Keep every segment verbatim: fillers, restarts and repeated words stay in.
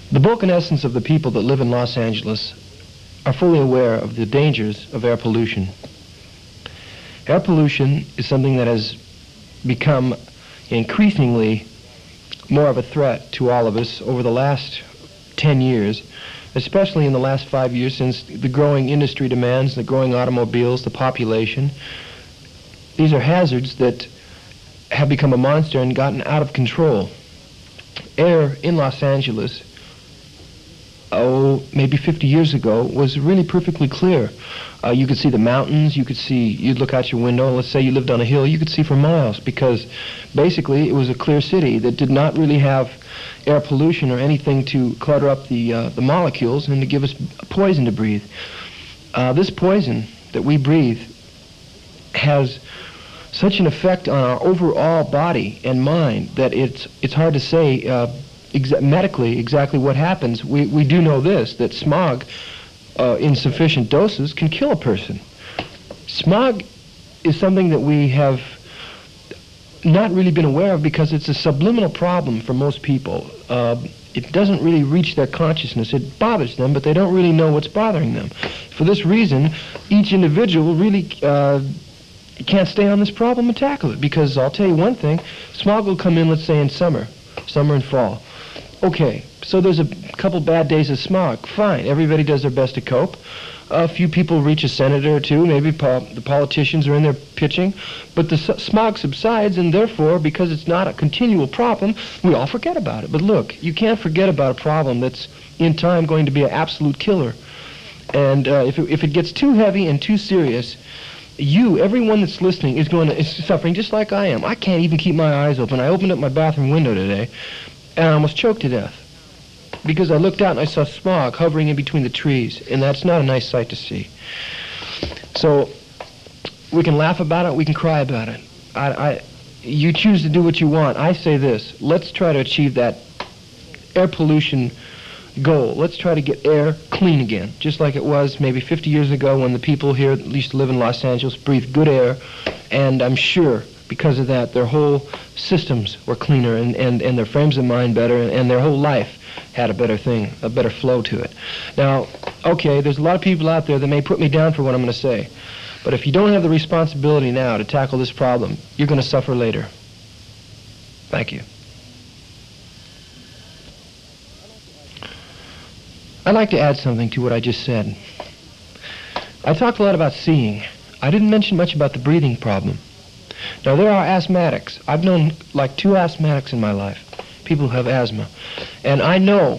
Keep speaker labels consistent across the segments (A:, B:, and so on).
A: The bulk and essence of the people that live in Los Angeles are fully aware of the dangers of air pollution. Air pollution is something that has become increasingly more of a threat to all of us over the last ten years, especially in the last five years since the growing industry demands, the growing automobiles, the population. These are hazards that have become a monster and gotten out of control. Air in Los Angeles, oh, maybe fifty years ago, was really perfectly clear. Uh, you could see the mountains, you could see, you'd look out your window, let's say you lived on a hill, you could see for miles, because basically it was a clear city that did not really have air pollution or anything to clutter up the, uh, the molecules and to give us poison to breathe. Uh, this poison that we breathe has such an effect on our overall body and mind that it's, it's hard to say uh, exa- medically exactly what happens. We, we do know this, that smog Uh, in sufficient doses can kill a person. Smog is something that we have not really been aware of because it's a subliminal problem for most people. Uh, it doesn't really reach their consciousness. It bothers them, but they don't really know what's bothering them. For this reason, each individual really uh, can't stay on this problem and tackle it, because I'll tell you one thing, smog will come in, let's say, in summer, summer and fall. Okay, so there's a couple bad days of smog. Fine, everybody does their best to cope. A few people reach a senator or two, maybe po- the politicians are in there pitching, but the s- smog subsides, and therefore, because it's not a continual problem, we all forget about it. But look, you can't forget about a problem that's in time going to be an absolute killer. And uh, if, it, if it gets too heavy and too serious, you, everyone that's listening, is going to is suffering just like I am. I can't even keep my eyes open. I opened up my bathroom window today, and I almost choked to death because I looked out and I saw smog hovering in between the trees, and that's not a nice sight to see. So we can laugh about it, we can cry about it. I, I, you choose to do what you want. I say this, let's try to achieve that air pollution goal. Let's try to get air clean again, just like it was maybe fifty years ago when the people here that used to live in Los Angeles breathed good air, and I'm sure because of that, their whole systems were cleaner, and, and, and their frames of mind better, and, and their whole life had a better thing, a better flow to it. Now, okay, there's a lot of people out there that may put me down for what I'm going to say, but if you don't have the responsibility now to tackle this problem, you're going to suffer later. Thank you. I'd like to add something to what I just said. I talked a lot about seeing. I didn't mention much about the breathing problem. Now, there are asthmatics. I've known like two asthmatics in my life, people who have asthma. And I know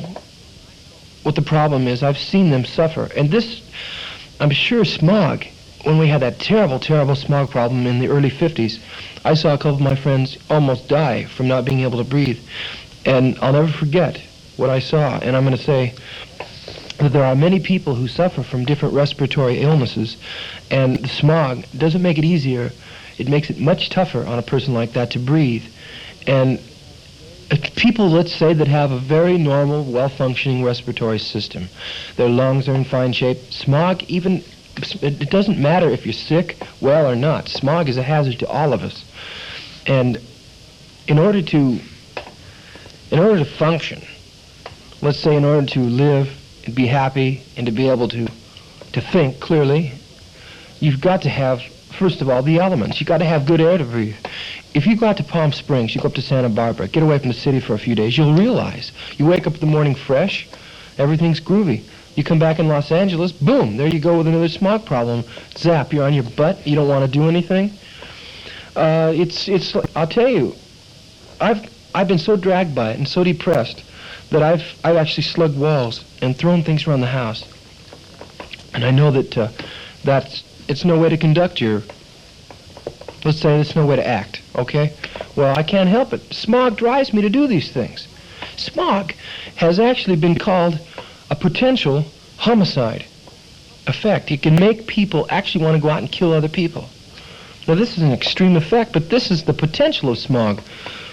A: what the problem is. I've seen them suffer. And this, I'm sure smog, when we had that terrible, terrible smog problem in the early fifties, I saw a couple of my friends almost die from not being able to breathe. And I'll never forget what I saw. And I'm going to say that there are many people who suffer from different respiratory illnesses, and the smog doesn't make it easier. It makes it much tougher on a person like that to breathe. And uh, people, let's say, that have a very normal, well-functioning respiratory system, their lungs are in fine shape. Smog, even, it doesn't matter if you're sick, well, or not. Smog is a hazard to all of us. And in order to, in order to function, let's say in order to live and be happy and to be able to, to think clearly, you've got to have, first of all, the elements. You've got to have good air to breathe. If you go out to Palm Springs, you go up to Santa Barbara, get away from the city for a few days, you'll realize you wake up in the morning fresh, everything's groovy. You come back in Los Angeles, boom, there you go with another smog problem. Zap, you're on your butt, you don't want to do anything. Uh, it's, it's, I'll tell you, I've, I've been so dragged by it and so depressed that I've, I've actually slugged walls and thrown things around the house. And I know that uh, that's, it's no way to conduct your, let's say it's no way to act, okay? Well, I can't help it. Smog drives me to do these things. Smog has actually been called a potential homicide effect. It can make people actually want to go out and kill other people. Now, this is an extreme effect, but this is the potential of smog.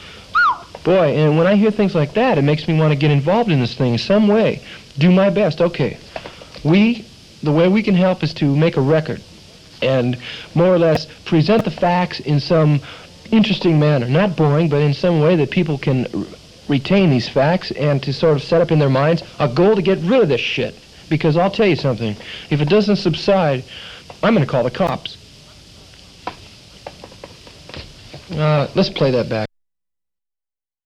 A: Boy, and when I hear things like that, it makes me want to get involved in this thing in some way. Do my best. Okay, we, the way we can help is to make a record and more or less present the facts in some interesting manner. Not boring, but in some way that people can retain these facts and to sort of set up in their minds a goal to get rid of this shit. Because I'll tell you something, if it doesn't subside, I'm going to call the cops. Uh, let's play that back.